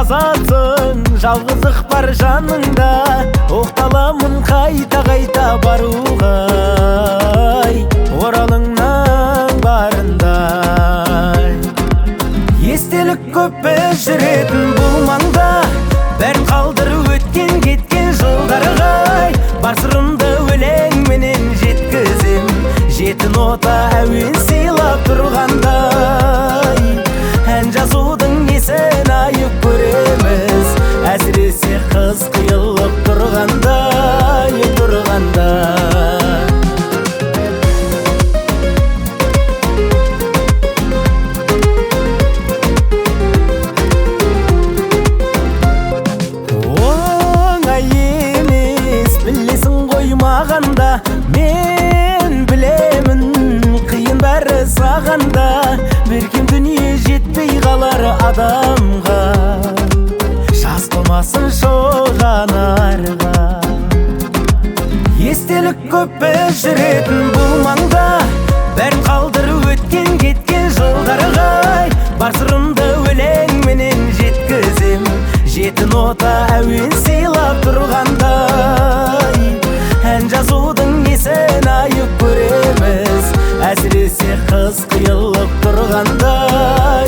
жазатсың, жалғыздық бар жаныңда, оқталамын қайта баруға, оралыңнан барындай. Естелік көп жүретін бұл маңда, бәрін қалдырып өткен кеткен жылдарға. Бар сырымды өлеңменен жеткізем, жетін ота әуен сыйлап тұрғандай. Ән жазудың несін айып көреміз, әсіресе қыз қиылып тұрғанда. Оңай емес, білесің қоймағанда, мен білемін қиын бәрі сағанда. Берген дүние жетпей қалар адамға, жас болмасын шоғанарға. Естелік көп жүретін бұл маңда, бәрін қалдырып өткен кеткен жылдарға. Бар сырымды өлеңменен жеткізем, жетін ота әуен сыйлап тұрғандай. Ән жазудың несін айып көреміз, әсіресе қыз қиылып тұрғандай.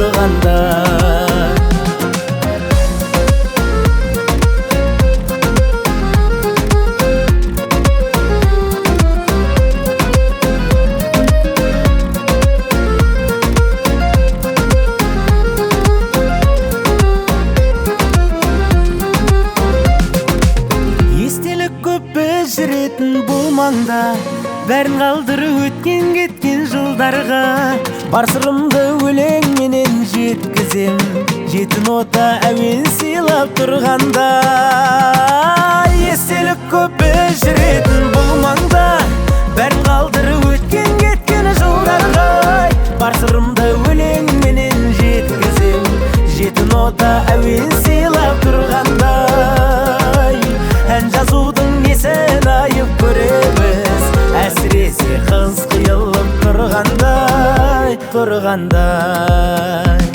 Естелік көп жүретін бұл маңда, бәрін қалдырып өткен кеткен жылдарға. Бар сырымды өлеңменен жеткізем, жетін ота әуен сыйлап тұрғанда. Естелік көп жүретін бұл маңда, бәрін қалдырып өткен кеткен жылдарға. Бар сырымды өлеңменен жеткізем, жетін ота әуен сыйлап тұрғандай. Ән жазудың несін айып көреміз, әсіресе қыз қиылып тұрғандай.